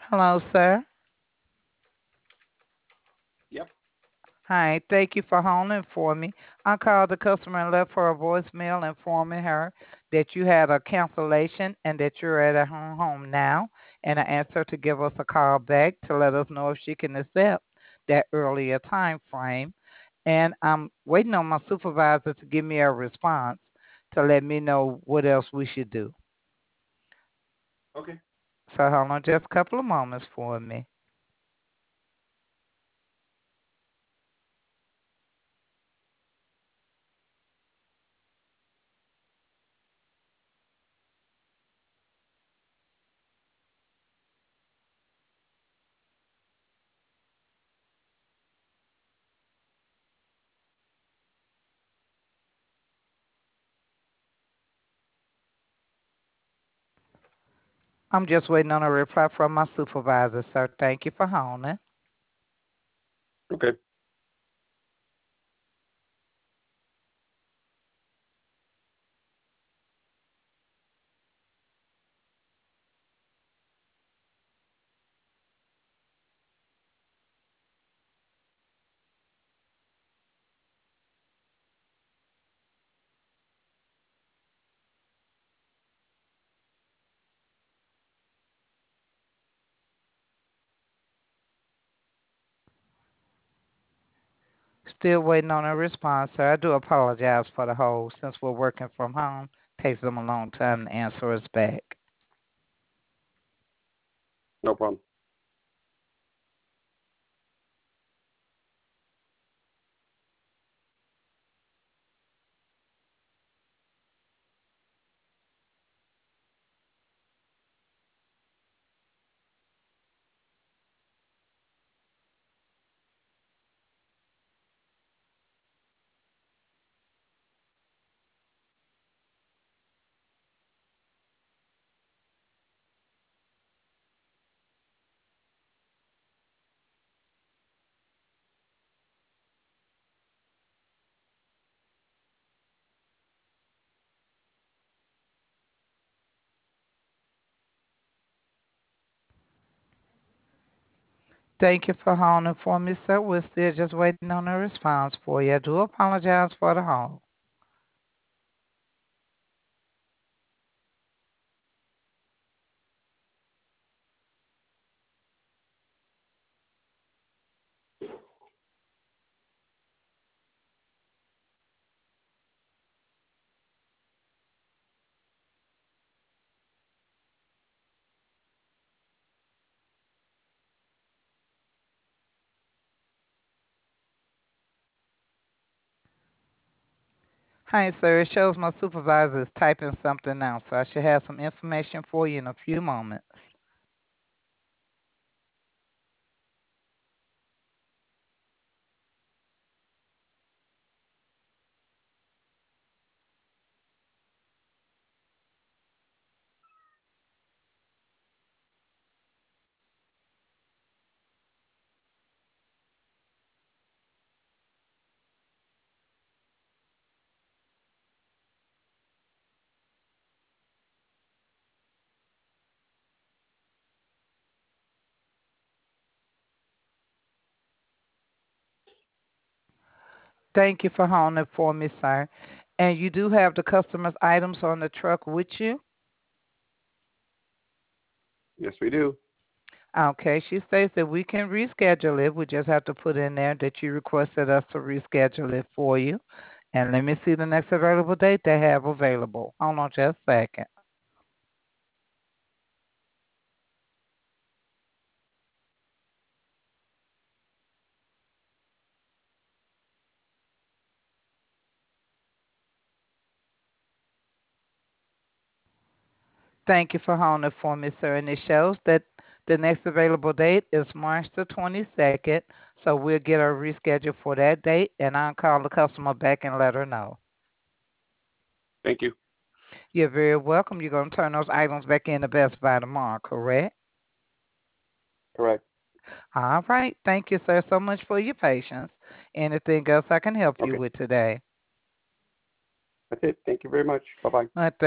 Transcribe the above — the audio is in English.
Hello, sir. Yep. Hi, thank you for holding for me. I called the customer and left her a voicemail informing her that you had a cancellation and that you're at her home now. And I asked her to give us a call back to let us know if she can accept that earlier time frame. And I'm waiting on my supervisor to give me a response to let me know what else we should do. Okay. So hold on just a couple of moments for me. I'm just waiting on a reply from my supervisor, sir. Thank you for holding. Okay. Still waiting on a response, sir. I do apologize for the hold. Since we're working from home, takes them a long time to answer us back. No problem. Thank you for holding for me, sir. We're still just waiting on a response for you. I do apologize for the hold. Hi, sir. It shows my supervisor is typing something now, so I should have some information for you in a few moments. Thank you for holding for me, sir. And you do have the customer's items on the truck with you? Yes, we do. Okay, she states that we can reschedule it. We just have to put in there that you requested us to reschedule it for you. And let me see the next available date they have available. Hold on just a second. Thank you for holding for me, sir. And it shows that the next available date is March the 22nd. So we'll get her rescheduled for that date, and I'll call the customer back and let her know. Thank you. You're very welcome. You're going to turn those items back in the Best Buy tomorrow, correct? Correct. All right. Thank you, sir, so much for your patience. Anything else I can help you Okay. with today? That's it. Thank you very much. Bye bye. Thank